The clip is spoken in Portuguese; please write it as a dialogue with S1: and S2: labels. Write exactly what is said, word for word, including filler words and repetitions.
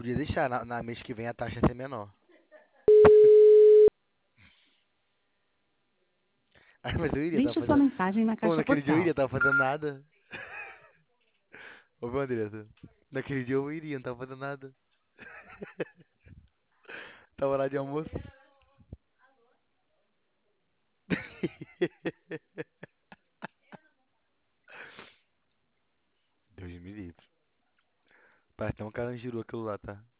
S1: Podia deixar, na, na mês que vem a taxa ser menor. Ai, mas eu iria, tava
S2: Deixe sua
S1: fazendo.
S2: mensagem na
S1: Pô,
S2: caixa
S1: naquele dia eu iria,
S2: postal.
S1: tava fazendo nada. Ô, meu Andressa. Naquele dia eu iria, não tava fazendo nada. Tava lá de almoço. Deus me livre. Parece até um carandiru aquilo lá, tá?